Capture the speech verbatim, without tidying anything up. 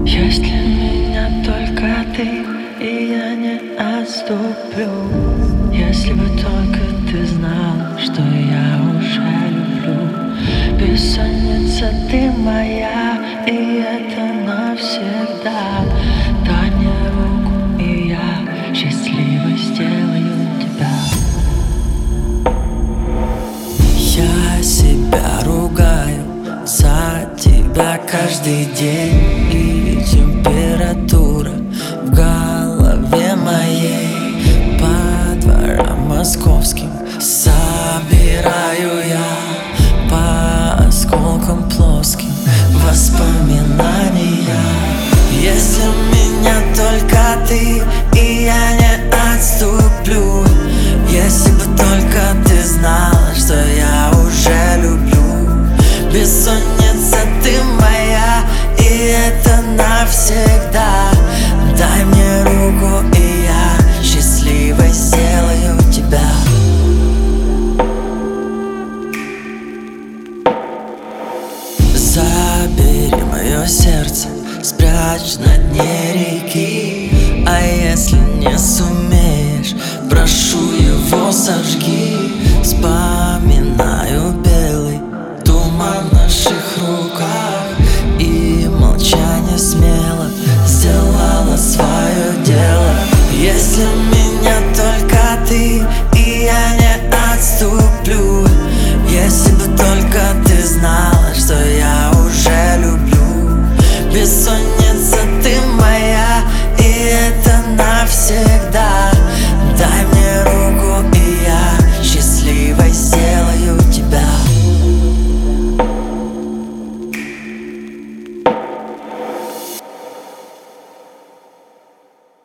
Если меня только ты, и я не отступлю. Если бы только ты знал, что я уже люблю. Бессонница, ты моя, и это навсегда. Дай мне руку, и я счастливо сделаю тебя. Я себя ругаю за тебя каждый день. И температура в голове моей по дворам московским собираю я по осколкам плоским воспоминания. Если меня только ты, и я не отступлю. Если бы только ты знала, что я уже люблю. Бессонница, ты моя, и это навсегда. Дай мне руку, и я счастливой сделаю тебя. Забери мое сердце, спрячь на дне реки. А если не сумеешь, прошу его, сожги. Спа